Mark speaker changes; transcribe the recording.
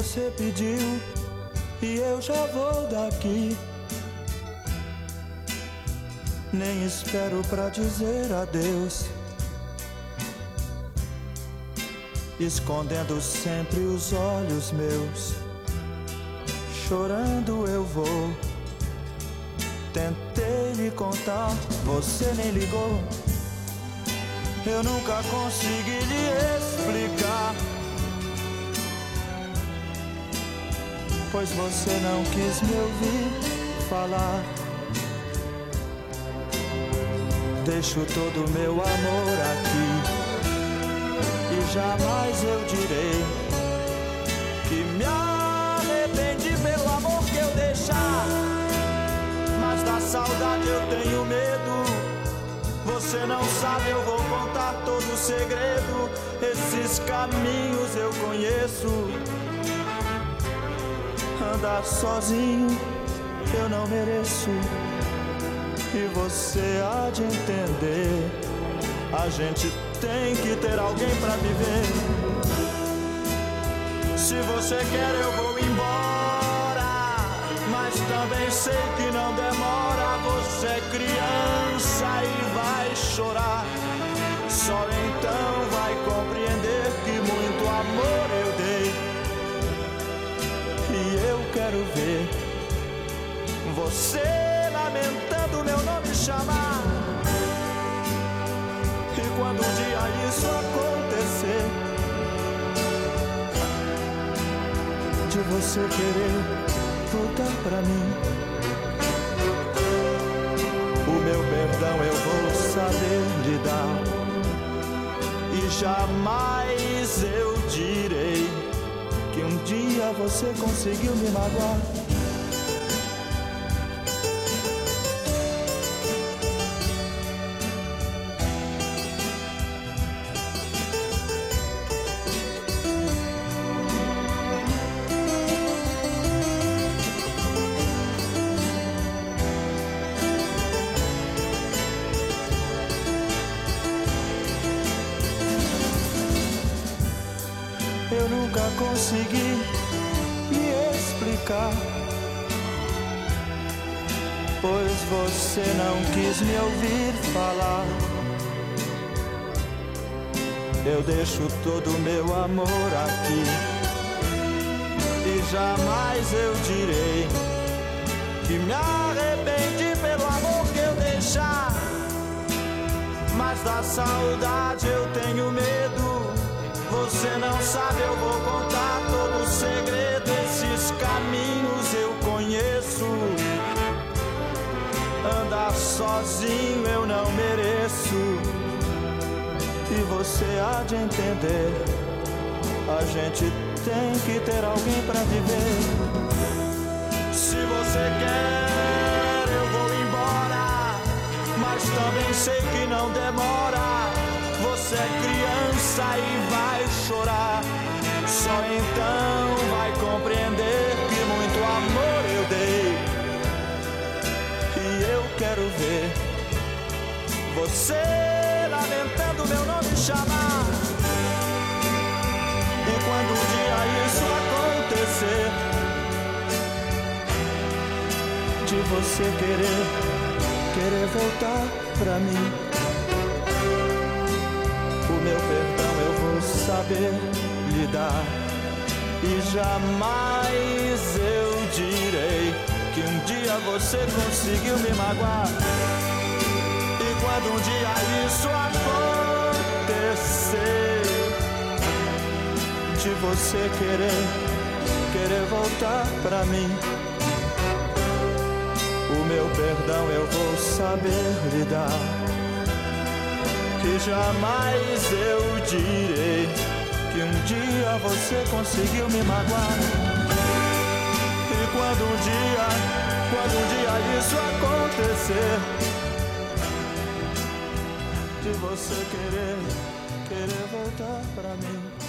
Speaker 1: você pediu e eu já vou daqui. Nem espero pra dizer adeus, escondendo sempre os olhos meus. Chorando eu vou. Tentei lhe contar, você nem ligou. Eu nunca consegui lhe explicar, pois você não quis me ouvir falar. Deixo todo meu amor aqui e jamais eu direi que me arrependi pelo amor que eu deixar. Mas da saudade eu tenho medo. Você não sabe, eu vou contar todo o segredo. Esses caminhos eu conheço. Andar sozinho eu não mereço, e você há de entender. A gente tem que ter alguém pra viver. Se você quer eu vou embora, mas também sei que não demora. Você é criança e vai chorar, só então vai compreender que muito amor eu dei. E eu quero ver você lamentando meu nome chamar. E quando um dia isso acontecer, de você querer voltar pra mim, o meu perdão eu vou saber lhe dar. E jamais eu direi que um dia você conseguiu me magoar. Eu nunca consegui me explicar, pois você não quis me ouvir falar. Eu deixo todo o meu amor aqui e jamais eu direi que me arrependi pelo amor que eu deixar. Mas da saudade eu tenho medo. Você não sabe, eu vou contar todo o segredo. Esses caminhos eu conheço. Andar sozinho eu não mereço, e você há de entender. A gente tem que ter alguém pra viver. Se você quer eu vou embora, mas também sei que não demora. Você é criança e vai chorar, só então vai compreender que muito amor eu dei. E eu quero ver você lamentando meu nome chamar. E quando um dia isso acontecer, de você querer voltar pra mim, o meu perdão eu vou saber lhe dar. E jamais eu direi que um dia você conseguiu me magoar. E quando um dia isso acontecer, de você querer voltar pra mim, o meu perdão eu vou saber lhe dar. Que jamais eu direi que um dia você conseguiu me magoar. E quando um dia isso acontecer, de você querer voltar pra mim,